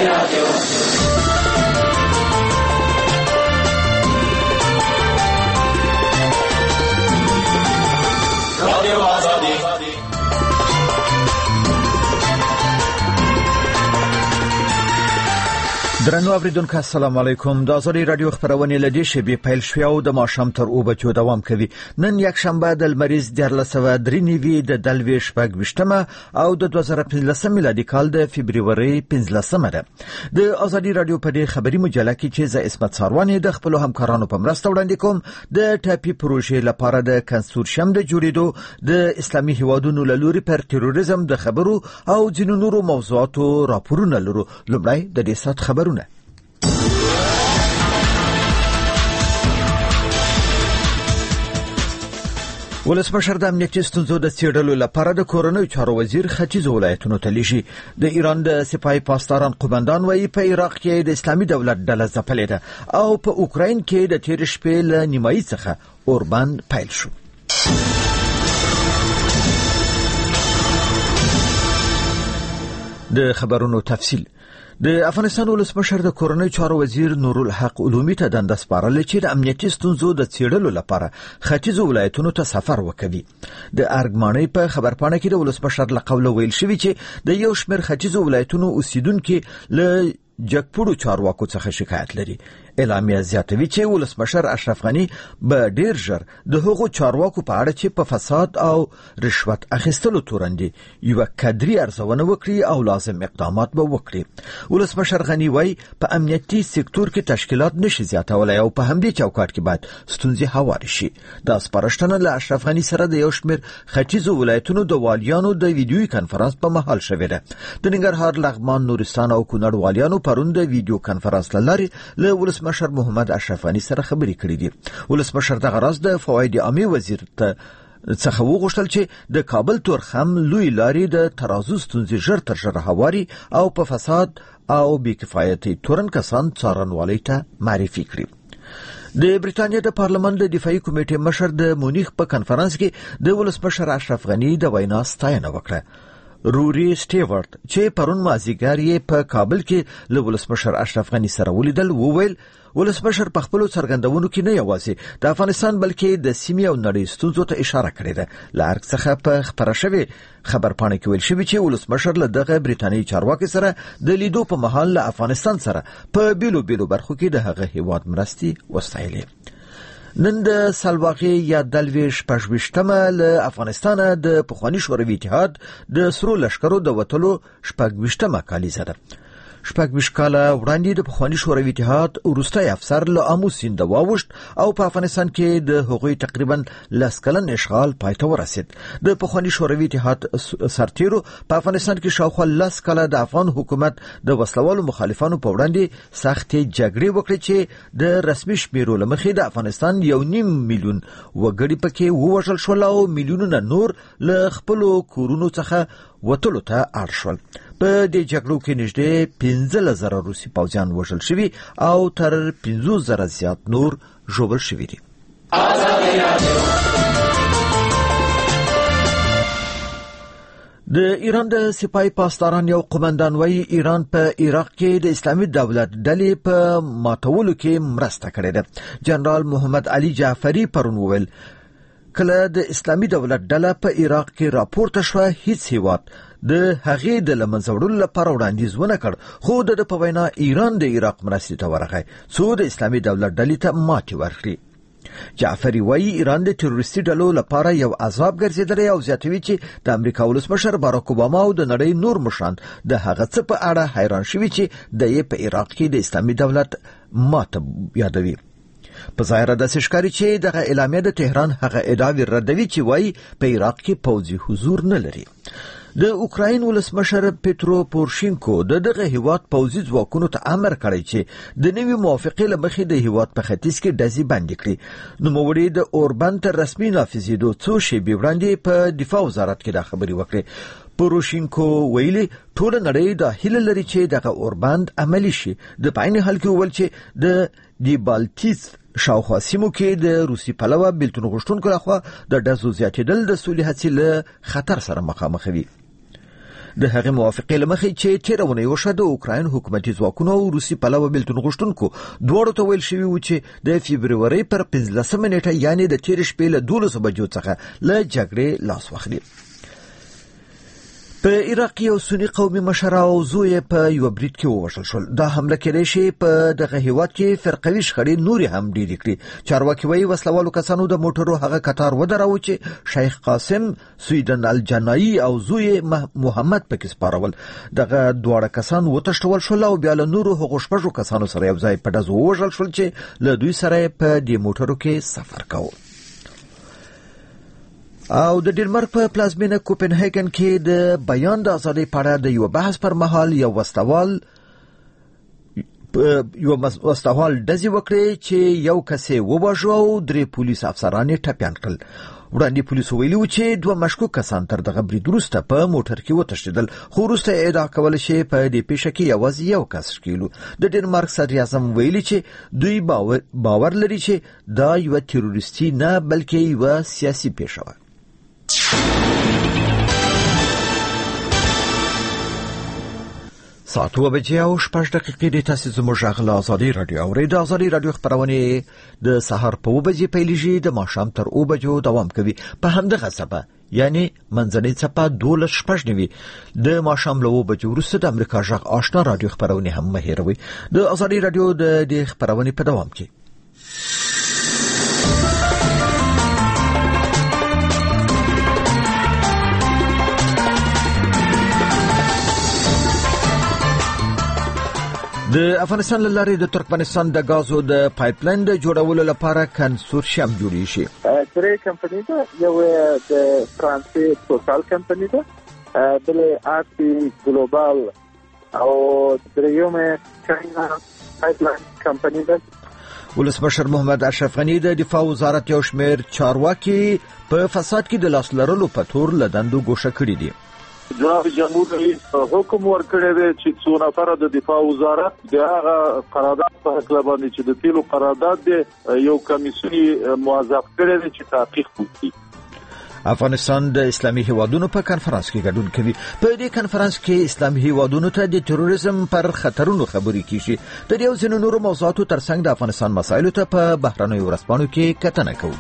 درنو اوریدونکو السلام علیکم. د آزادی رادیو خبرونه لدی شبي پیل شوی او د ماښام تر او بچو دوام کوي. نن یک شنبه د لمریز 1393 د دلويش پګوشتمه او د 2015 میلادي کال د فبرवरी 15 ده. د آزادی رادیو په دې خبري مجله کې چې ز اسمت ساروان د خپل همکارانو په مرسته وړاندې کوم د ټاپي پروژې لپاره د کنسورشیم د جوړېدو د اسلامي هیوادونو لوري پر تروریزم د خبرو او ځینو نورو موضوعاتو راپورونه لرو. لومړی د دې سات خبرونه. ولسمشر د امنیتي ستونزو د څېړلو لپاره د کورنیو چارو وزیر ختیځ ولایتونو ته لیږي. د ایران د سپاه پاسداران قومندان وایي په عراق کې د اسلامي دولت ډله ځپلې ده او په اوکراین کې د تیر شپې له نیمایي څخه اوربند پیل شو. د خبرونو تفصیل. د افغانستان ولسمشر د کورنیو چارو وزیر نورالحق علومي ته دنده سپارلې چې د امنیتي ستونزو د څېړلو لپاره ختیځ ولایتونو ته سفر وکړي. د ارګمانۍ په خبرپاڼه کې د ولسمشر له قوله ویل شوی چې د یو شمېر ختیځ ولایتونو اوسیدونکو له جګپوړو چارواکو څخه شکایت لري. اعلامیه زیاتوي چې ولسمشر اشرف غنی به ډیر ژر د هغو چارواکو په اړه چې په فساد او رشوت اخیستلو تورندي یو کادري ارزونه وکړي او لازم اقدامات به وکړي. ولسمشر غنی وایي په امنیتي سکتور کې تشکیلات نشي زیاتولای او په همدې چوکاټ کې باید ستونزې هواري شي. دا سپارښتنه له اشرف غنی سره د یو شمېر ختیځو ولایتونو د والیانو د ویډیوي کانفرنس په مهال شوې ده. د ننګرهار، لغمان، نورستان او کونړ والیانو پرون د ویډیو کانفرنس لاري له ولسمشر محمد اشرف غنی سره خبرې کړې دي. ولسمشر د غراض د فواید عامه وزیر ته څخه وغوښتل چې د کابل تورخم لوی لاري د ترازو ستونزې ژر تر ژره هواري او په فساد او بیکفایتي تورن کسان څارنوالۍ ته معرفي کړي. د بریټانیا د پارلمان د دفاعي کمیټې مشر د مونیخ په کانفرنس کې د ولسمشر اشرف غنی د وینا ستاینه وکړه. روری سټیورت چې پرون مازیګر یې په کابل کې له ولسمشر اشرف غنی سره ولیدل وویل ولسمشر په خپل څرګندونو کې نه یوازې د افغانستان بلکې د سیمې او نړۍ ستونزو ته اشاره کړې ده. له ارګ څخه په خبره شوې خبرپاڼه کې ویل شوی چې ولسمشر له دغه بریټانیي چارواکي سره د لیدو په مهال له افغانستان سره په بیلو برخو کې د هغه هیواد مرستې وستایلې. نن د سلواغې یا دلويش پښوشتمه له افغانستان د پخوانی شوروي اتحاد د سرو لشکرو د وټلو شپږوشتمه کالیزه ده. شپږ کاله وړاندې د پخوانی شوروي اتحاد وروستي افسر له امو سیند واوښت او په افغانستان کې د هغوی تقریبا 10 کلن اشغال پای ته ورسید. د پخوانی شوروي اتحاد سرتیرو په افغانستان کې شاوخوا 10 کاله د افغان حکومت د وسلوالو مخالفانو په وړاندې سختې جګړې وکړې چې د رسمي شمیرو لمخې د افغانستان 1.5 میلیون وګړي پکې ووژل شول او میلیونونه نور له خپل کورونو څخه وټلو ته اړ شول. په دې جګړو کې نږدې 15,000 روسي پوځیان وژل شوي او تر 50,000 زیات نور ژوبل شوي دي. د ایران د سپاه پاسداران یو قومندان وایي ایران په عراق کې د اسلامي دولت ډلې په ماتولو کې مرسته کړې ده. جنرال محمد علي جعفری پرون وویل کله د اسلامي دولت ډله په عراق کې راپورته شوه هیڅ هیواد د هغې د لمنځوړلو لپاره وړاندیز ونه کړ، خو د په وینا ایران د عراق مرستې ته ورغی څو د اسلامي دولت ډلې ته ماتې ورکړي. جعفری وایي ایران د تروریستي ډلو لپاره یو عذاب ګرځېدلی او زیاتوي چې د امریکا ولسمشر باراک اوباما او د نړۍ نور مشران د هغه څه په اړه حیران شوي چې د یې په عراق کې د اسلامي دولت ماته یادوي. په ظاهره داسې ښکاري چې دغه اعلامیه د تهران هغه ادعاوې ردوي چې وایي په عراق کې پوځي حضور نه لري. د اوکراین ولسمشر پیترو پورشینکو دغه هیواد پوځي ځواکونو ته امر کړی چې د نوې موافقې له مخې د هیواد په ختیځ کې ډزې بندې کړي. نوموړي د اوربند تر رسمي نافذېدو څو شېبې وړاندې په دفاع وزارت کې دا خبرې وکړې. پوروشینکو ویلي ټول نړۍ د هیله لري چې دغه اوربند عملی شي. د پاین حال کې ویل چې د بالتیس شاوخوا سیمو کې د روسي پلوه بیلتون غوښتونکو لخوا د ډزو زیاتېدل د سولې هڅې له خطر سره مخامخ وي. د هغه موافقه لمخې چې تیرونه وشو د اوکراین حکومتي ځواکونو او روسي پلوه بلتون غشتونکو دوړو ته ویل شوی و چې د فبرवरी پر 15 نیټه یعنی د تیر شپې له 12 بجو څخه له جګړې لاس واخلي. په عراق یو سنی قومي مشر او زوی په یو برید کې ووژل شول. دا حمله کېدای شي په دغه هیواد کې فرقوي شخړې نورې هم ډېرې کړي. چارواکي وایي وسلوالو کسانو د موټرو هغه قطار ودراوه چې شیخ قاسم سویدن الجنایی او زوی محمد پکې سپارول. دغه دواړه کسان وتښتول شول او بیا له نورو هغو شپږو کسانو سره یو ځای په ډز ووژل شول چې له دوی سره په دې موټرو کې سفر کاوه. او د ډنمارک په پلازمینه کوپنهاګن کې د بیان د ازادۍ په اړه د یو بحث پر مهال یو وسوال ډزې وکړې چې یو کس یې وواژه او 3 پولیس افسران یې ټپیان کړل. وړاندې پولیسو ویلي و چې 2 مشکوک کسان تر دغه برید وروسته په موټر کې وتښتېدل، خو وروسته ادعا کوله چې په دې پیښه کې یوازې یو کس ښکېل و. د ډنمارک صدر اعظم ویلي چې دوی باور لري چې دا یو تروریستي نه بلکې یو سیاسي پیښه وه. ساعت 2:06 د تاسو زموږ غږ له ازادي رادیو او د ازادي رادیو خبرونه د سحر په 2:00 پیلېږي د ماښام تر 2:00 دوام کوي. په همدغه څپه یعنی منځنۍ څپه 12:09 د ماښام له 2:00 وروسته د امریکا غږ آشنا رادیو خبرونه هم مهیروي. د ازادي رادیو د خبرونه په دوام کې د افغانستان لارې د ترکمنستان د غازو د پایپلاین د جوړولو لپاره کنسورشیم جوړی شي. درې کمپنۍ ده، یو د فرانسې توتال کمپنۍ ده، بل آرتی ګلوبال او درېیمه چاینا پایپلاین کمپنۍ ده. ولسمشر محمد اشرف غنی د دفاع وزارت یو شمېر چارواکي په فساد کې د لاس لرلو په تور لدندو ګوښه کړي دي. جناب جمهور رئیس حکم ورکړی دی چې څو نفر د دفاع وزارت د هغه قرارداد په حق باندې چې د تیلو قرارداد دی یو کمیسیون موظف کړی دی چې تحقیق وکړي. افغانستان د اسلامي هیوادونو په کانفرنس کې ګډون کوي. په دې کانفرنس کې اسلامي هیوادونو ته د تروریزم پر خطرونو خبرې کیږي. د یو ځینو نورو موضوعاتو ترڅنګ د افغانستان مسایلو ته په بهرنیو ورځپاڼو کې کتنه کوو.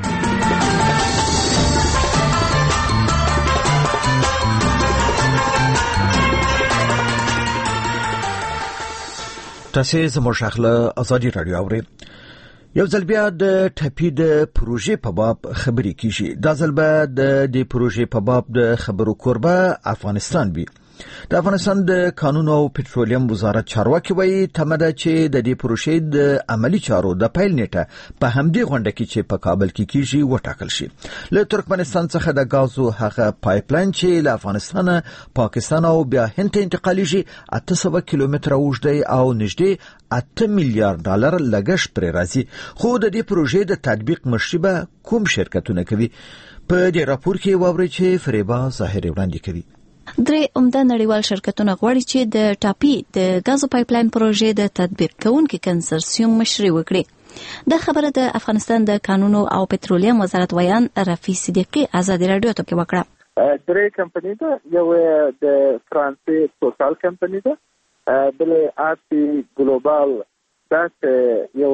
تاسو زموږ خپل ازادي رادیو اورئ. یو ځل بیا د ټپي د پروژې په باب خبرې کیږي. دا ځل به د پروژې په باب د خبرو کوربه افغانستان وي. د افغانستان د قانون او پټرولیم وزارت چارواکي وایي تمه ده چې د دې پروژې د عملی چارو د پیل نیټه په همدې غونډه کې چې په کابل کې کیږي وټاکل شي. له ترکمنستان څخه د غازو هغه پایپلاین چې له افغانستان، پاکستان او بیا هند ته انتقالیږي 800 کیلومتره اوږد او نږدې 8 میلیارډ ډالر لګښت پرې راځي. خو د دې پروژې د تطبیق مشري به کوم شرکتونه کوي؟ په دې راپور کې واوري چې فریبا ظاهري وړاندې کوي. درې عمده نړیوال شرکتونه غواړي چې د ټاپي د غازو پایپلاین پروژې د تطبیق کوونکي کنسورسیوم مشري وکړي. د خبره د افغانستان د قانون او پټرولیم وزارت ویان رفیع صدیقی ازادي رادیو ته وکړه. درې کمپنۍ ده، یو د فرانسې توتال کمپنۍ ده، بل آرتی ګلوبال دا یو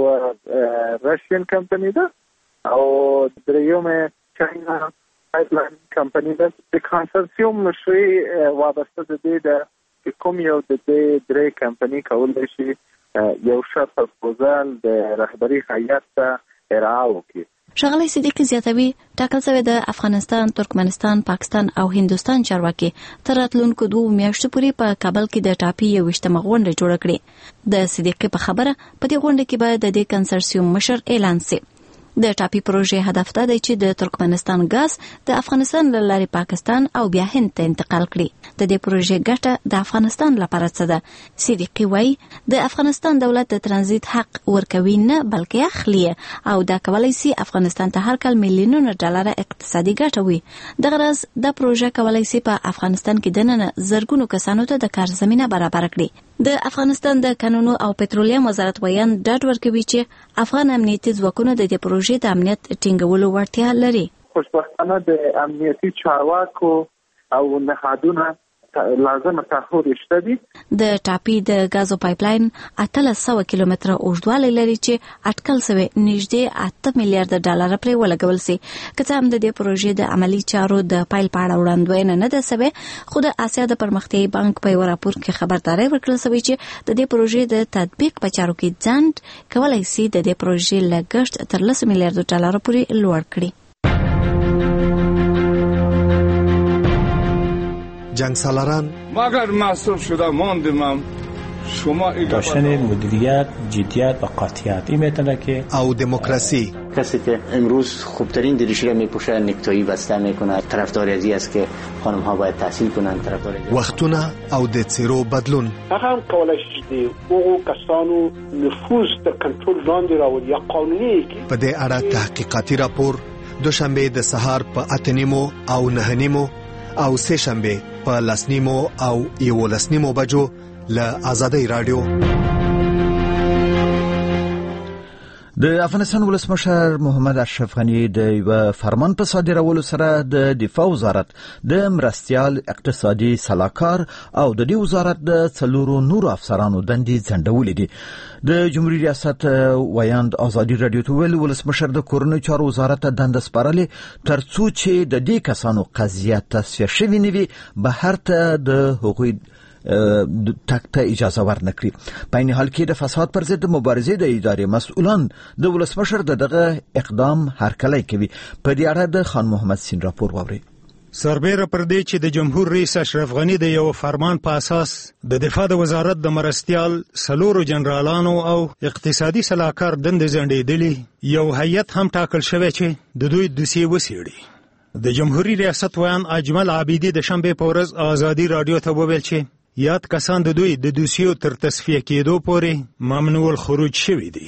راشین کمپنۍ ده او درېیمه چاینا پایپلاین کمپنۍ ده. د کنسورسیوم مشري وابسته د دې د کوم یو د دې درې کمپنۍ کولای شي یو شرط پروپوزال د رهبری هیئت ته ارائه وکړي. ښاغلی صدیقی زیاتوي ټاکل شوی د افغانستان، ترکمنستان، پاکستان او هندوستان چارواکي تر راتلونکو 2 میاشتو پورې په کابل کې د ټاپي 21مه غونډه جوړه کړې. د صدیقی په خبره په دې غونډه کې به د دې کنسورسیوم مشر اعلان شي. د ټاپي پروژې هدف دا دی چې د ترکمنستان غاز د افغانستان له لارې پاکستان او بیا هند ته انتقال کړي. د دې پروژې ګټه د افغانستان لپاره څه ده؟ صدیقی وایي د افغانستان دولت د ترانزیت حق ورکوي نه بلکې اخلي او دا کولای شي افغانستان ته هر کال میلیونونه ډالر اقتصادي ګټه وي. دغه راز د پروژې کولای شي په افغانستان کې دننه زرګونو کسانو ته د کار زمينه برابر کړي. د افغانستان د قانون او پټرولیم وزارت ویان ډاډ ورکوي چې افغان امنیتي ځواکونه د دې پروژې د امنیت ټینګولو وړتیا لري. خوشبختانه د امنیتي چارواکو او نهادونو لازمه تحول شته دي. د ټاپي د غازو پایپلاین 800 کیلومتره اوږدوالی لري چې اټکل شوی نږدې 8 میلیارډ ډالر پرې ولګول سي. که څه هم د دې پروژې د عملی چارو د پایل پاړه وړاندوینه نه ده شوی، خو د آسیا د پرمختیايي بانک په راپور کې خبرداري ورکړل شوی چې د دې پروژې د تطبیق په چارو کې ځنډ کولای شي د دې پروژې لګښت تر 10 میلیارډ ډالر پورې لوړ کړي. جنگ سالاران مگر محصول شده ماندیم شما داشتن مدیریت، جدیت و قاطعیت این میتونه که او دموکراسی. کسی که امروز خوبترین دریشی را میپوشه نکتایی بسته میکنه، طرفدار ازی است که خانم ها باید تحصیل کنن، طرفدار وختونه او د څیرو بدلون. هغه هم کولای شي د هغو کسانو نفوذ تر کنټرول لاندې راوړي یا قانوني کړي. په دې اړه تحقیقاتي راپور دوشنبه د سهار په 8:30 او 9:30 او سه شنبه په 10:30 او 11:30 بجو له آزادۍ رادیو. د افغانستان ولسمشر محمد اشرف غنی د یو فرمان په صادرولو سره د دفاع وزارت د مرستیال اقتصادي سلاکار او د دې وزارت د څلورو نورو افسرانو دندې ځنډولې دي. د جمهوریت ریاست ویاند آزادي رادیو ته ویل ولسمشر د کورنۍ چارو وزارت ته دنده سپارلې ترڅو چې د دې کسانو قضیه تصفیه شوي نه وي بهر ته د حقوقي تک ته اجازه ورنکړي. په این حال کې د فساد پر ضد مبارزې د ادارې مسؤلان د ولسمشر دغه اقدام هرکلی کوي. په دې اړه د خان محمد سین راپور واوري. سربېره پر دې چې د جمهور رئیس اشرف غنی د یو فرمان په اساس د دفاع د وزارت د مرستیال سلورو جنرالانو او اقتصادي سلاکار دندې ځنډېدلې، یو هیئت هم ټاکل شوی چې د دوی دوسیې وڅېړي. د جمهوریت ریاست ویان اجمل عابدي د شنبه په ورځ آزادي رادیو ته وویل چې یاد کسان د دوی د دوسیو تر تصفیه کېدو پورې ممنوع الخروج شوي دي.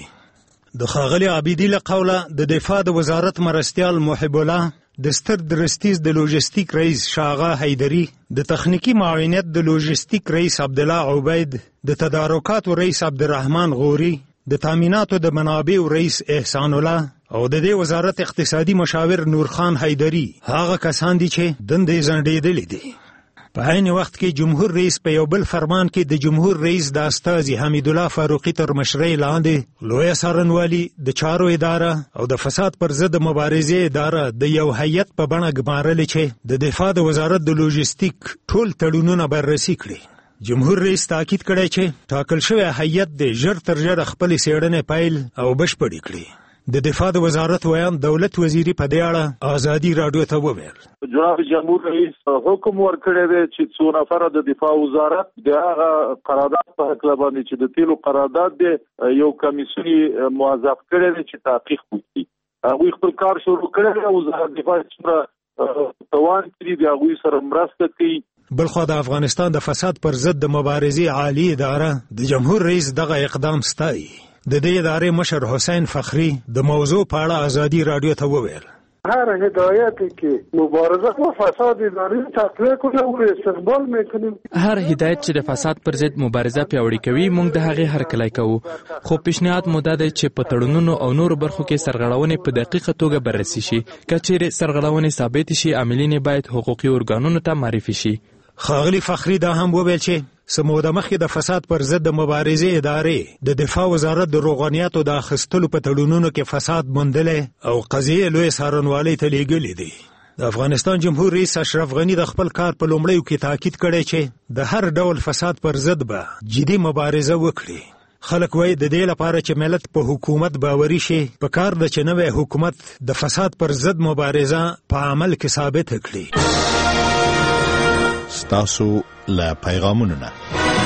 د ښاغلي عابدي له قوله د دفاع د وزارت مرستیال محب الله، د ستر درستیز د لوجستیک رئیس شاغا حیدری، د تخنیکی معاونیت د لوجستیک رئیس عبدالله عبید، د تدارکاتو رئیس عبدالرحمن غوري، د تامیناتو د منابع رئیس احسان الله او د دې وزارت اقتصادي مشاور نورخان حیدری هغه کسان دي چې دندې ځنډېدلې دي. په عین وخت کې جمهور رئیس په یو بل فرمان کې د جمهور رئیس د استاذ حمید الله فاروقي تر مشرۍ لاندې لویه څارنوالي د چارو اداره او د فساد پر ضد مبارزې اداره د یو هیئت په بڼه ګمارلې چې د دفاع د وزارت د لوجستیک ټول تړونونه بررسي کړي. جمهور رئیس تاکید کړی چې ټاکل شوی هیئت د ژر تر ژره خپلې څېړنې پیل او بشپړې کړي. د دفاع د وزارت ویان دولت وزیری په دې اړه آزادي رادیو ته وویل. جناب جمهور رئیس حکم ورکړی دی چې څو نفر د دفاع وزارت د هغه قرارداد په حق باندې چې د تیلو قرارداد دی یو کمیسیون موظف کړی دی چې تحقیق وکړي. هغوی خپل کار شروع کړی دی. وزارت دفاع څومره توان کړي د هغوی سره مرسته کوي. بلخوا د افغانستان د فساد پر ضد د مبارزې عالی اداره د جمهور رئیس دغه اقدام ستایي. د دې ادارې مشر حسین فخری د موضوع په اړه آزادي رادیو ته وویل. هر هدایتی که مبارزه با فساد اداری تطبیق کنه او استقبال میکنیم. هر هدایت چې د فساد پر ضد مبارزه پیاوړې کوي موږ د هغې هرکلی کوو، خو پیشنهاد مو دا دی چې په تړونونو او نورو برخو کې سرغړونې په دقیقه توګه بررسي شي. که چیرې سرغړونې ثابت شي عاملین باید حقوقي ارګانونو ته معرفي شي. ښاغلي فخری دا هم وویل چې سموده مخکې د فساد پر ضد د مبارزې ادارې د دفاع وزارت د روغانیاتو د اخیستلو په تړونونو کې فساد موندلی او قضیې لوی څارنوالۍ ته لیږلې دي. د افغانستان جمهور رئیس اشرف غنی د خپل کار په لومړیو کې تاکید کړی چې د هر ډول فساد پر ضد به جدي مبارزه وکړي. خلک وایي د دې لپاره چې ملت په حکومت باوري شي په کار ده چې نوی حکومت د فساد پر ضد مبارزه په عمل کې ثابت کړي. ستاسو له پیغامونو نه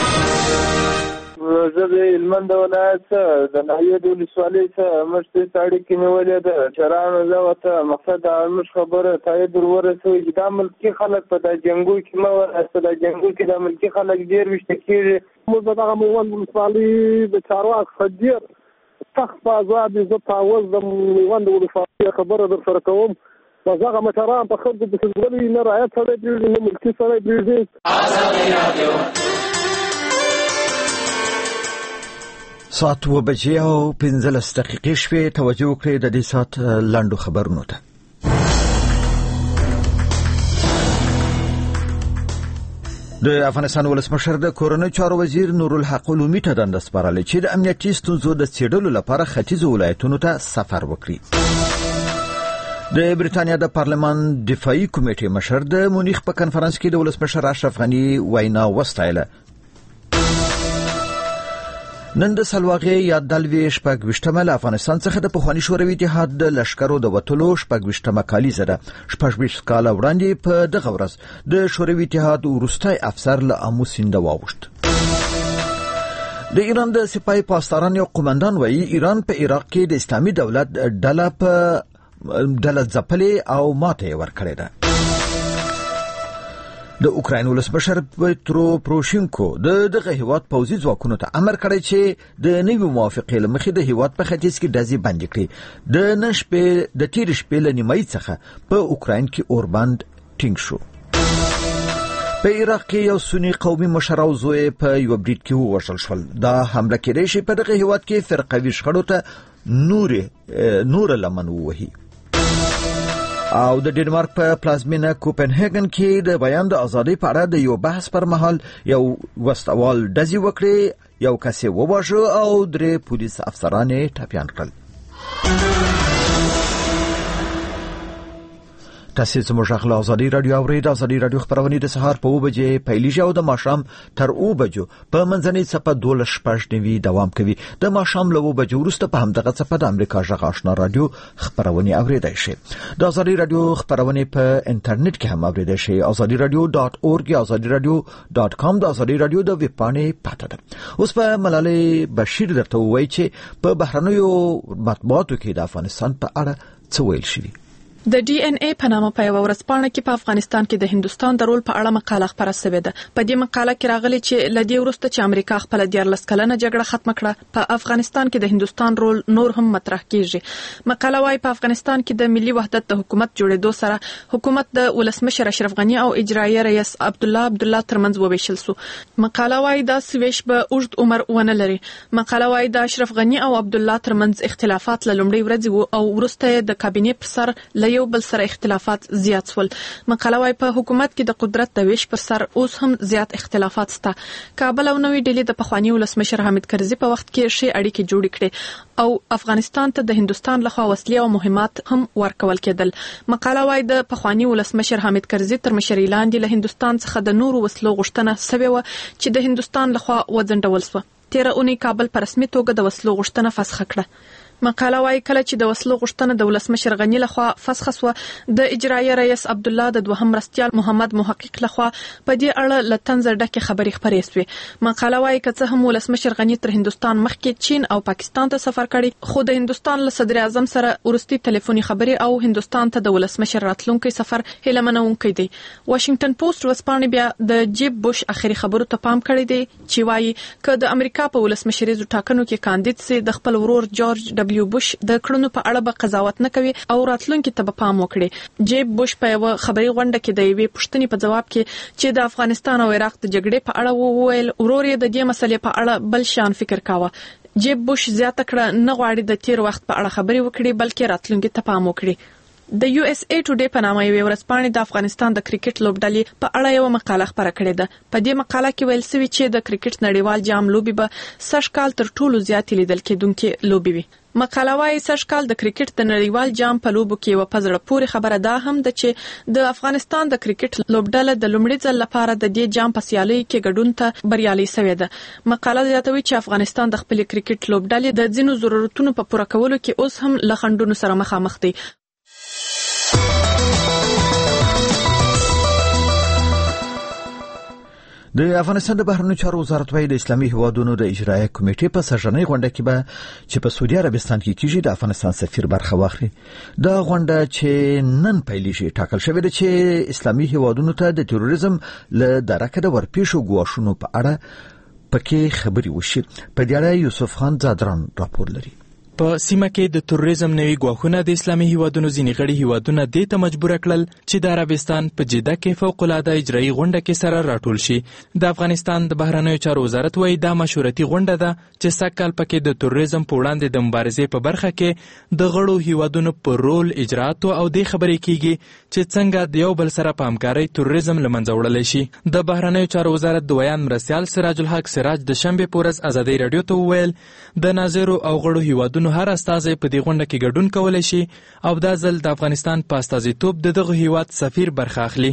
زه د هلمند ولایت د ناحیې د ولسوالۍ څخه مشتې اړیکې نیولې ده. چرانو زه ورته مقصد زموږ خبره تایید ورسوي چې دا ملکي خلک په دا جنګو کې مه ورسته. دا جنګو کې دا ملکي خلک ډېر ویشته کېږي. موږ به دغه میوند ولسوالۍ د چارواکو څخه ډېر سخت په عذاب زه تعوض د میوند ولسوالۍ خبره در سره کوم. هغه مشران په خلکو د سزګرۍ نه رعایت سره پرېږدي نه ملکي سره پرېږدي. ساعت 7:15 شوې. توجه وکړئ د دې ساعت لاندو خبرونو ته. د افغانستان ولسمشر د کورنۍ چارو وزیر نورالحق علومي ته دنده سپارلې چې د امنیتي ستونزو د څېړلو لپاره ختیځو ولایتونو ته سفر وکړي. د بریتانیا د پارلمان دفاعي کمیټې مشر د مونیخ په کنفرانس کې د ولسمشر اشرف غنی وینا وستایله. نن د سلواغې یا دلوي شپږ له افغانستان څخه د پخواني شوروي اتحاد د لشکرو د وټلو شپږ کالیزه ده. شپږ کاله وړاندې په دغه ورځ د شوروي اتحاد وروستي افسر له امو سیند واوښت. د ایران د سپاه پاسداران یو قومندان وایي ایران په عراق کې د اسلامي دولت ډله ځپلې او ماته ورکړې ده. د اوکراین ولسمشر پترو پروشینکو دغه هیواد پوځي ځواکونو ته امر کړی چې د نوې موافقې لمخې د هیواد په ختیځ کې ډزې بندې کړي. د تیر شپې له نیمایي څخه په اوکراین کې اوربند ټینګ شو. په عراق کې یو سنی قومي مشر او زوی په یو بریټ کې ووژل شول. دا حمله کېدای شي په دغه هیواد کې فرقوي شخړو ته نور لمن ووهي. او د ډنمارک په پلازمینه کوپنهاګن کې د بیان د ازادۍ په اړه د یو بحث پر مهال یو وسوال ډزې وکړې، یو کس یې وواژه او 3 پولیس افسران یې ټپیان کړل. تاسو زموږ غږ له ازادي رادیو اورئ. د ازادي رادیو خبرونه د سهار په 9 بجې پیلېږي او د ماښام تر 9 بجو په منځنۍ څپه 12:15 دوام کوي. د ماښام له 9 بجو وروسته په همدغه څپه د امریکا غږ آشنا رادیو خبرونه اورېدای شئ. د ازادي رادیو خبرونه په انټرنیټ کې هم اورېدای شئ. azadiradio.org یا azadiradio.com د ازادي رادیو د ویب پاڼې پاته ده. اوس په ملالۍ بشیر درته وایي چې په بهرنیو مطبوعاتو کې د افغانستان په اړه څه ویل شوي. د ډي ان اي په نامه په یو ورځپاڼه کې په افغانستان کې د هندستان د رول په اړه مقاله خپره شوې ده. په دې مقاله کې راغلي چې لدی وروسته چې امریکا خپل 14 کلنه جګړه ختم کړه، په افغانستان کې د هندستان رول نور هم مطرح کیږي. مقاله وايي په افغانستان کې د ملي وحدت د حکومت جوړېدو سره حکومت د ولسمشر اشرف غنی او اجرایي رئیس عبدالله ترمنځ وویشل سو. مقاله وايي دا سویش به اوږد عمر ونه لري. مقاله وايي د اشرف غنی او عبدالله ترمنځ اختلافات له لومړۍ ورځې او وروسته د کابینې پر سر یو بل سره اختلافات زیات شول. مقاله وايي په حکومت کې د قدرت د ویش پر سر اوس هم زیات اختلافات شته. کابل او نوې ډیلي د پخوانی ولسمشر حامد کرزي په وخت کې شی اړیکې جوړې کړې او افغانستان ته د هندستان لخوا وسلې او مهمات هم ورکول کېدل. مقاله وايي د پخوانی ولسمشر حامد کرزي تر مشرۍ لاندې له هندستان څخه د نورو وسلو غوښتنه شوې و چې د هندستان لخوا وځنډول شو. 13 اونۍ کابل په رسمي توګه د وسلو غوښتنه فسخ کړه. مقاله وايي کله چې د وسلو غوښتنه د ولسمشر غنی لخوا فسخ شو، د اجرایي رئیس عبدالله د دوهم مرستیال محمد محقق لخوا په دې اړه لتنز ډکه خبري خبرې شوې. مقاله وايي که هم ولسمشر غنی تر هندستان مخکې چین او پاکستان ته سفر کړي، خو د هندستان له صدر اعظم سره ورستي ټلیفوني خبري او هندستان ته د ولسمشر راتلونکي سفر هله منونکي دي. واشنگټن پوسټ ورځپاڼه بیا د جیب بوش اخري خبرو ته پام کړی دی چې وايي ک د امریکا په ولسمشریزو ټاکنو کې کاندید سي د خپل ورور جورج ډبلیو بوش د کړنو په اړه به قضاوت نه کوي او راتلونکي ته به پام وکړي. جیب بوش په یو خبري غونډه کې د یوې پوښتنې په جواب کې چې د افغانستان او عراق د جګړې په اړه وویل ورور یې د دې مسلې په اړه بل شان فکر کاوه. جیب بوش زیاته کړه نه غواړي د تیر وخت په اړه خبري وکړي بلکې راتلونکي ته پام وکړي. د یو اس ای ټوډے په نامه یو ورځپاڼه د افغانستان د کرکټ لوبډلې په اړه یو مقاله خپره کړې ده. په دې مقاله کې ویل شوی چې د کرکټ نړیوال جام لوبي به سږ کال تر ټولو زیات لیدل کېدونکې لوبي وي. مقاله وايي سږ کال د کرکټ د نړیوال جام په لوبو کې یو پزړه پورې خبره ده هم ده چې د افغانستان د کرکټ لوبډله د لومړي ځل لپاره د دې جام په سیالۍ کې ګډون ته بریالي شوې ده. مقاله زیاتوي چې افغانستان د خپل کرکټ لوبډلې د ځینو ضرورتونو په پوره کولو کې اوس هم له خنډونو سره مخامخ دي. د افغانستان د بهرنیو چارو وزارت وايي د اسلامي هیوادونو د اجرایي کمیټې په سرجنۍ غونډه کې به چې په سعودي عربستان کې کیږي د افغانستان سفیر برخه واخلي. دا غونډه چې نن پیلېږي ټاکل شوې ده چې اسلامي هیوادونو ته د تروریزم له درکه د ورپېښو ګواښونو په اړه پکې خبري وشي. په دې اړه یوسف خان زادران راپور لري. په سیمه کې د توریزم نوي ګواښونه د اسلامي هیوادونو ځینې غړي هیوادونه دې ته مجبور کړل چې د عربستان په جده کې فوق العاده اجرایي غونډه کې سره راټول شي. د افغانستان د بهرنیو چارو وزارت وایي دا مشورتي غونډه ده چې سږکال پکې د توریزم په وړاندې د مبارزې په برخه کې د غړو هیوادونو په رول اجراتو او د خبرې کیږي چې څنګه د یو بل سره په همکارۍ توریزم له منځه وړلی شي. د بهرنیو چارو وزارت د ویان مرستیال سراج الحق سراج د شنبې په ورځ ازادۍ راډیو ته وویل د ناظرو او غړو هیوادونو هر استازی په دې غونډه کې ګډون کولی شي او دا ځل د افغانستان په استازیتوب د دغه هیواد سفیر برخه اخلي.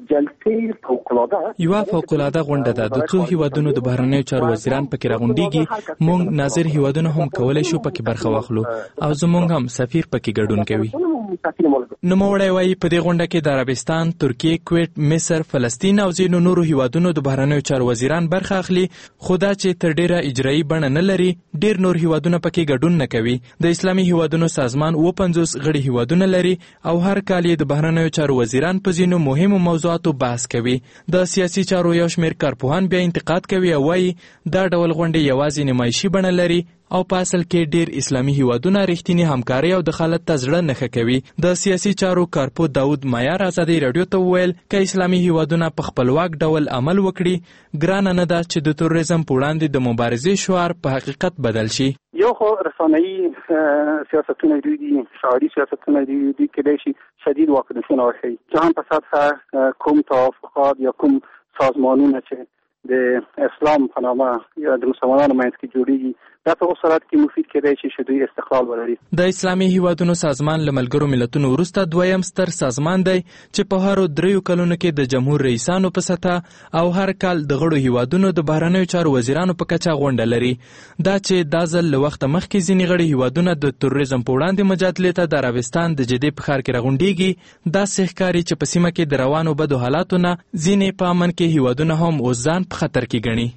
یوه فوق العاده غونډه ده، د څو هیوادونو د بهرنیو چارو وزیران پکې راغونډیږي. موږ ناظر هیوادونه هم کولی شو پکې برخه واخلو او زموږ هم سفیر پکې ګډون کوي. نوموړی وایي په دې غونډه کې د عربستان، ترکیې، کویت، مصر، فلسطین او ځینو نورو هیوادونو د بهرنیو چارو وزیران برخه اخلي، خو دا چې تر ډیره اجرایي بڼه نه لري، ډیر نور هیوادونه پکې ګډون نه کوي. د اسلامي هیوادونو سازمان 50 غړي هیوادونه لري او هر کال یې د بهرنیو چارو وزیران په ځینو مهمو موضوعاتو بحث کوي. د سیاسي چارو یو شمېر کارپوهان بیا انتقاد کوي او وایي دا ډول غونډې یوازې نمایشي بڼه لري او په اصل کې ډیر اسلامي هیوادونه رښتینی همکاري او دخالت ته زړه نه ښه کوي. د سیاسي چارو کارپو داود مایار ازادۍ راډیو ته وویل که اسلامي هیوادونه په خپلواک ډول عمل وکړي، ګرانه نه ده چې د توریزم په وړاندې د مبارزې شعار په حقیقت بدل شي. یو خو رسانه‌ایي سیاستونه دي، شعاري سیاستونه دي کېدای شي شدید واکنشونه وښیي. جهان په سطح کوم توافقات یا کوم سازمانونه چې د اسلام په نامه یا د مسلمانانو منځ کې جوړیږي دا په وسارت کې مفید کېدای شي چې دوی استقلال ولري. د اسلامي هیوادونو سازمان له ملګرو ملتونو وروسته دویم ستر سازمان دی چې په هرو 3 کلونو کې د جمهور رئیسانو په سطح او هر کال د غړو هیوادونو د بهرنیو چارو وزیرانو په کچه غونډه لري. دا چې دا ځل له وخته مخکې ځینې غړي هیوادونه د توریزم په وړاندې مجادلې ته د عربستان د جدې په ښار کې راغونډیږي، داسې ښکاري چې په سیمه کې د روانو بدو حالاتو نه ځینې په امن کې هیوادونه هم اوس ځان په خطر کې ګڼي.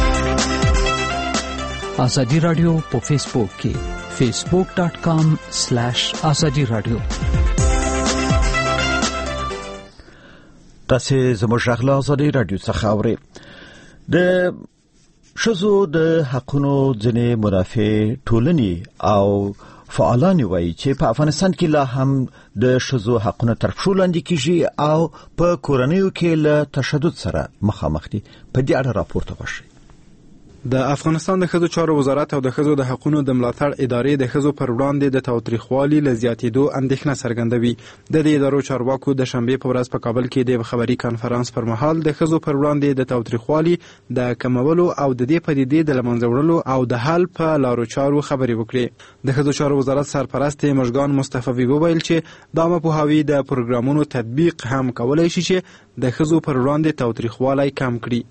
ازادي رادیو په فیسبوک کې facebook.com/azadi radio. تاسو زموږ غږ له ازادي رادیو څخه اورئ. د ښځو د حقونو ځینې مدافع ټولنې او فعالان وایي چې په افغانستان کې لا هم د ښځو حقونه تر پښو لاندې کیږي او په کورنیو کې له تشدد سره مخامخ دي. په دې اړه راپورته وشي. د افغانستان د ښځو چارو وزارت او د ښځو د حقونو د ملاتړ ادارې د ښځو پر وړاندې د تاوتریخوالي له زیاتېدو اندېښنه څرګندوي. د دې ادارو چارواکو د شنبې په ورځ په کابل کې د خبري کانفرنس پر مهال د ښځو پر وړاندې د تاوتریخوالي د کمولو او د دې پدیدې د لمنځه وړلو او د حل په لارو چارو خبرې وکړي. د ښځو چارو وزارت سرپرست مشګان مصطفی وویل چې دا مپوهاوی د پروګرامونو تطبیق هم کولای شي چې د ښځو پر وړاندې تاوتریخوالی کم کړي.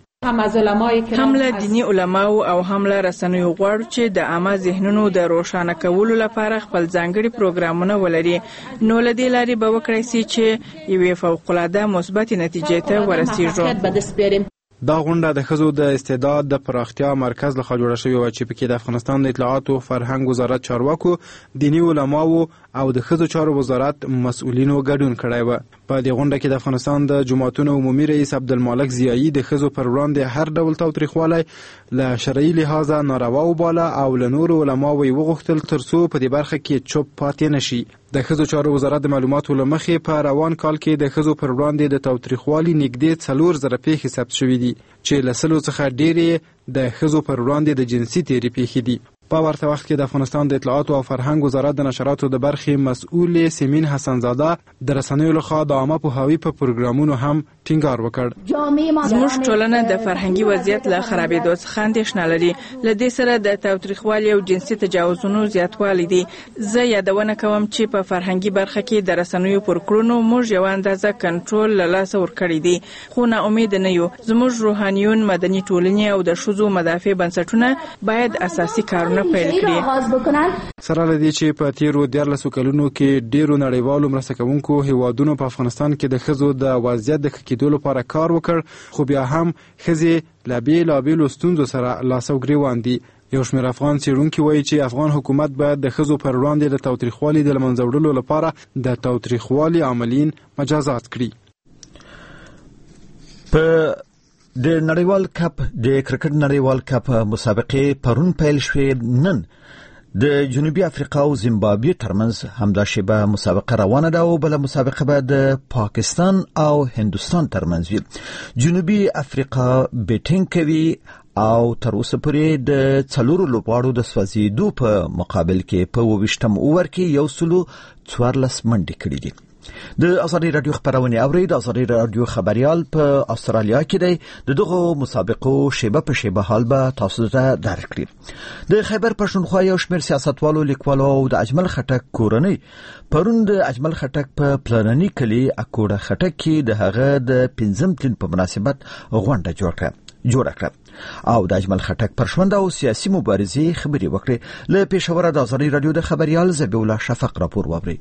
هم له دینی علماو او هم له رسنیو غواړو چې د عامه ذهنونو د روښانه کولو لپاره خپل ځانګړي پروګرامونه ولري، نو له دې لارې به وکړای شي چې یوې فوق‌العاده مثبتې نتیجې ته ورسیږو. دا غونډه د ښځو د استعداد د پراختیا مرکز لخوا جوړه شوې وه چې پکې د افغانستان د اطلاعاتو فرهنګ وزارت چارواکو، دینی علماو او د ښځو چارو وزارت مسؤلینو ګډون کړی و. په دې غونډه کې د افغانستان د جماعتونو عمومي رئیس عبدالمالک ضیایی د ښځو پر وړاندې هر ډول تاوتریخوالی له شرعي لحاظه ناروا وباله او له نورو علماو یې وغوښتل ترڅو په دې برخه کې چوپ پاتې نشي. د ښځو چارو وزارت د معلوماتو له مخې په روان کال کې د ښځو پر وړاندې د تاوتریخوالي نږدې 4,000 پیښې ثبت شوې دي چې له 100 څخه ډېرې د ښځو پر وړاندې د جنسي تېري پیښې دي. په ورته وخت کې د افغانستان د اطلاعاتو او فرهنګ وزارت د نشراتو د برخې مسؤل سیمین حسنزاده د رسنیو لخوا د عامه پوهاوي په پروګرامونو هم ټینګار وکړ. زموږ ټولنه د فرهنګي وضعیت له خرابېدو څخه اندېښنه لري. له دې سره د تاوتریخوالي او جنسي تجاوزونو زیاتوالی دي. زه یادونه کوم چې په فرهنګي برخه کې د رسنیو پر کړنو موږ یو اندازه کنټرول له لاسه ورکړی دی، خو نا امید نه یو. زموږ روحانیون، مدني ټولنې او د ښځو مدافع بنسټونه باید اساسي کارونه پیل کړي. سره له دې چې په تیرو 14 کلونو کې ډیرو نړیوالو مرسته کوونکو هیوادونو په افغانستان کې د ښځو د وضعیت د ښه کېدو لپاره کار وکړ، خو بیا هم ښځې له بېلابېلو ستونزو سره لاس او ګرېوان دي. یو شمېر افغان څېړونکي وایي چې افغان حکومت باید د ښځو پر وړاندې د تاوتریخوالي د له منځه وړلو لپاره د تاوتریخوالي عاملین مجازات کړي. د نړیوال کپ د کرکټ نړیوال کپ مسابقې پرون پیل شوې. نن د جنوبي افریقا او زیمبابوې ترمنځ همدا شیبه مسابقه روانه ده او بل مسابقه به د پاکستان او هندوستان ترمنځ وي. جنوبي افریقا بیټینګ کوي او تر اوسه پورې د 4 لوبغاړو د سوځیدو په مقابل کې په 28م اوور کې 114 منډې کړې دي. د ازادي رادیو خبرونه اورید. ازادي رادیو خبريال په استرالیا کې دی. دغه مسابقو شیبه په شیبه حال به تاسو ته درکړي. د خیبر پښتونخوا یو شمېر سیاستوالو، لیکوالو او د اجمل خټک کورنۍ پرون د اجمل خټک په پلانني کلی اکوړه خټک کې د هغه د 5م تلین په مناسبت غونډه جوړه کړه او د اجمل خټک پر ژوند او سیاسي مبارزې خبرې وکړې. له پېښوره د ازادي رادیو د خبريال زبیح الله شفق راپور ووري.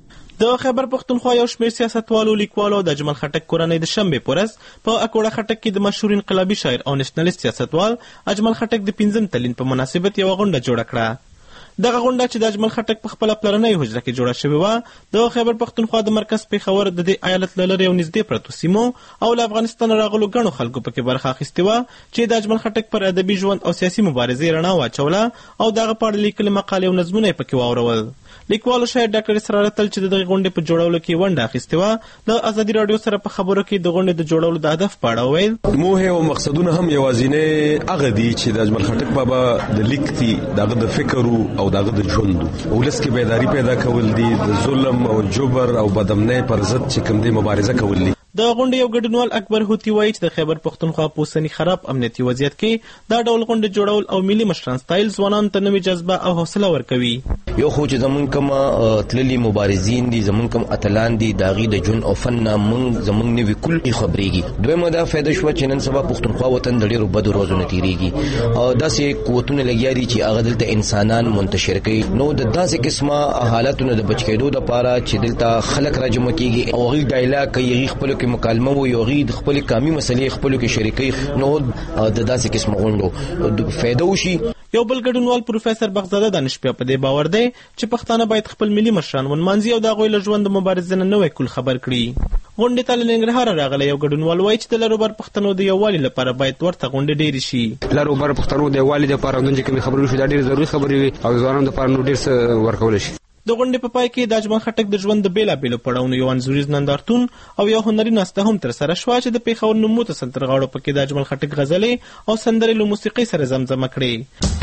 د خیبر پښتونخوا یو شمېر سیاستوالو، لیکوالو د اجمل خټک کورنۍ د شنبې په ورځ په اکوړه خټک کې د مشهور انقلابي شاعر او نېشنلیست سیاستوال اجمل خټک د 5م تلین په مناسبت یو غونډه جوړه کړه. دغه غونډه چې د اجمل خټک په خپل پلرنۍ حجره کې جوړه شوې و، د خیبر پښتونخوا د مرکز پیښور د دې ایالت لری او نږدې پرتو سیمو او له افغانستان راغلو غنو خلکو پکې برخه اخیستې و چې د اجمل خټک پر ادبي ژوند او سیاسي مبارزې رڼا واچوله او دغه په اړه لیکلي مقالې او نظمونه پکې واورول. لیکوالو شاعر ډاکټر اسرار تل چې دغه غونډې په جوړولو کې ونډه اخیستې و، د ازادي رادیو سره په خبرو کې د غونډې د جوړولو د هدف په اړه وویل. موه او مقصدونه هم یوازینه هغه دي چې د اجمل خټک بابا د لیکتي دغه د فکر او دغه د ژوند ولس کې بیداری پیدا کول دي، د ظلم او جبر او بدامنۍ پر ضد چې کوم دي مبارزه کول دي. د غونډې یو ګډونوال اکبر هوتی وایي چې د خیبر پښتونخوا په اوسني خراب امنیتي وضعیت کې دا ډول غونډې جوړول او ملي مشران ستایل ځوانانو ته نوې جذبه او حوصله ورکوي. یو خو چې زمونږ کوم تللي مبارزین دي، زمونږ کوم اتلان دي، داغي د جون او فن زمونږ نوې کل خبرېږي. دویمه دا فایده شو چې نن سبا پښتونخوا وطن د ډېرو بدو روزونه تیریږي او داسې قوتونه لګیا دي چې هغه دلته انسانان منتشر کوي. نو د داسې قسمه حالاتونو د بچ کېدو لپاره چې دلته خلک راجمع کیږي او غي ډایلاګ کوي، خپل کې مکالمه وي او غي خپل کامي مسلې خپل کې شریکي، نو د داسې قسمه غونډو فایده وشي. یو بل ګډونوال پروفیسور بغزاده دانشپیا په دې باور دی چې پښتانه باید خپل ملي مشران ونمانځي او د هغوی له ژوند د مبارزې نه نوی کول خبر کړي. غونډې ته له ننګرهاره راغلی یو ګډونوال وایي چې د لروبر پښتنو د یووالي لپاره باید ورته غونډې ډېرې شي. لروبر پښتنو د یووالي لپاره چې کومې خبرې شي دا ډېرې ضروري خبرې وي او ځوانانو لپاره نو ډېر څه ورکول شي. د غونډې په پای کې د اجمل خټک د ژوند د بیلابېلو پړاوونو یو انځوریز نندارتون او یو هنري ناسته هم ترسره شوه چې د پیښور نوموته سندرغاړو پکې د اجمل خټک غزلې او سندرې له موسیقۍ سره زمزمه کړې.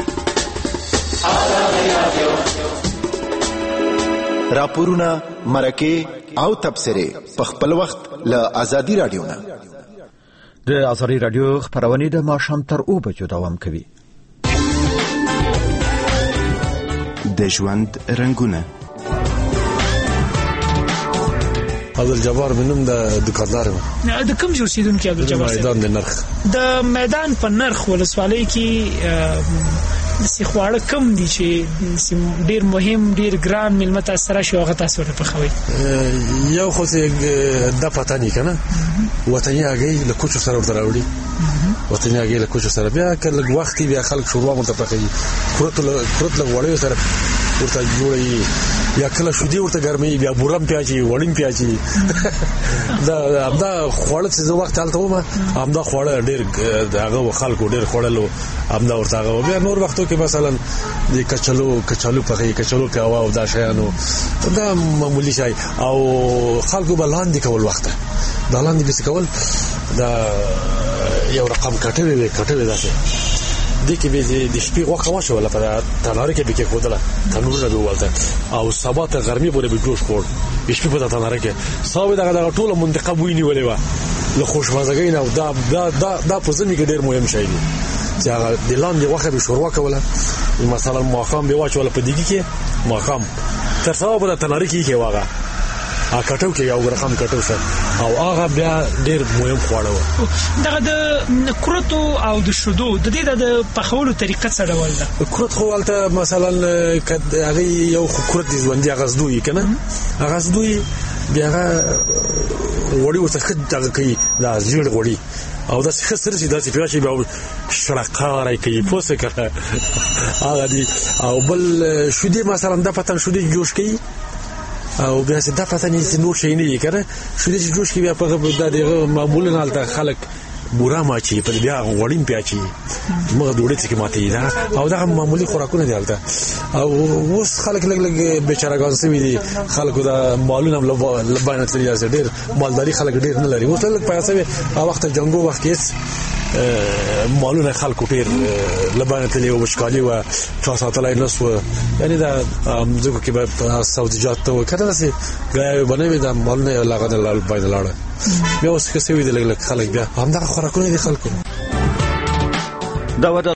راپورونه، مرکې او تبصرې په خپل وخت له ازادي رادیو نه. د ازادي رادیو خبرونه د ماښام تر 2 بجو دوام کوي. د ژوند رنگونه. عبدالجبار بنم د دکاندار د کوم جوړ سیدونکو عبدالجبار میدان د نرخ د میدان په نرخ ولسوالۍ کې د خواړه کم دي چې ډیر مهم ډیر ګران ملمه تاثیر شي هغه تاسو ته پخوي. یو خو د پته نه کنه وطني هغه له کوچو سره ورته راوړي، وطني هغه له کوچو سره بیا کله وخت بیا خلک شروع ورته پخوي، کورت له وړي سره ورته جوړي، یا کله شودي ورته ګرمي، بیا بورم پیاچي وړین پیاچي. دا خوړل چې وخت حالت ومه همدا خوړل ډیر دغه خلکو ډیر خوړلو همدا ورته بیا نور وختو کې مثلا د کچالو په هوا او دا شیانو دا معمولی شي او خلکو بلاندې کول وخت دا لاندې به کول دا یو رقم کټوي داسې د کې به د شپې وخت واشه ولا په تنار کې به کې خودله تنور نه ولته او سبا ته ګرمي پورې به جوش خور شپې په تنار کې صاحب دغه ټوله منطقه ویني ولې وا له خوشمزګۍ نه دا په ځنی کې ډېر مهم شی دی چې هغه د لاندې وخت به شروع کوله مثلا ماقام به واچول په دیګي کې ماقام تر سبا په تنار کې واغه کټو کې یو رقم کټو سره او هغه بیا ډیر مهم خواړه و. دغه د کروتو او د شودو د دې د پخولو طریقه څه ډول ده؟ کروت خو ولته مثلا هغه یو کروت دي ژوندۍ غزدوی کنه غزدوی بیا وړي ورته خدای کوي دا زیړ وړي او دا څه سره چې دا چې پیاشي به شړقارای کوي پوسه کړه هغه دي او بل شودي مثلا د پتن شودي جوش کوي او بیا څه د پته نه نور شي نه کړه شو دې جوش کې بیا په دغه معمولا حالت خلک بورا ماچی په بیا غوړین پیاچی موږ ډوډۍ څخه ماتې دا او دا معمولی خوراکونه دی حالت او اوس خلک لګ بیچارهګان سوي دي خلکو دا مالونه لبانه تللی ځي ډیر مالداري خلک ډیر نه لري اوس لږ پیسې او وخت جنگو وخت کې مالونه خلکو ډیر لبانه تللی او وشکالي او چا ساتلای نو یعنی دا زګو کې به سبزیجات او کله چې غاوی بنوي دا مالونه لغه لال باید لاړه بیا اوس کې سوي دي لګ خلک بیا هم دا خوراکونه دي خلکو دا